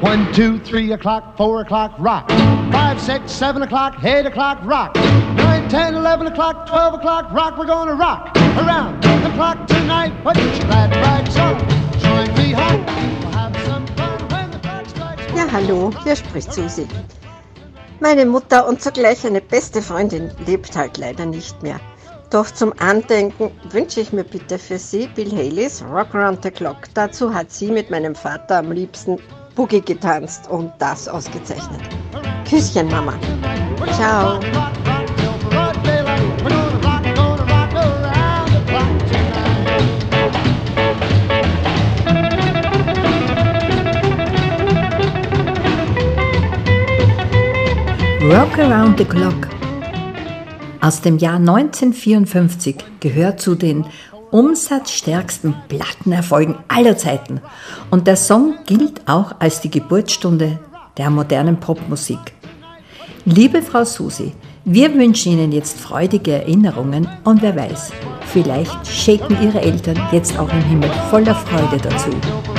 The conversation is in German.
1, 2, 3 o'clock, 4 o'clock, rock. 5, 6, 7 o'clock, 8 o'clock, rock. 9, 10, 11 o'clock, 12 o'clock, rock. We're gonna rock around the clock tonight. Put your glad rags on, join me home. We'll have some fun when the clock strikes. Ja, hallo, hier spricht Susi. Meine Mutter und zugleich eine beste Freundin lebt halt leider nicht mehr. Doch zum Andenken wünsche ich mir bitte für sie Bill Haleys Rock Around the Clock. Dazu hat sie mit meinem Vater am liebsten Boogie getanzt und das ausgezeichnet. Küsschen, Mama. Ciao. Rock Around the Clock aus dem Jahr 1954 gehört zu den umsatzstärksten Plattenerfolgen aller Zeiten und der Song gilt auch als die Geburtsstunde der modernen Popmusik. Liebe Frau Susi, wir wünschen Ihnen jetzt freudige Erinnerungen und wer weiß, vielleicht schenken Ihre Eltern jetzt auch im Himmel voller Freude dazu.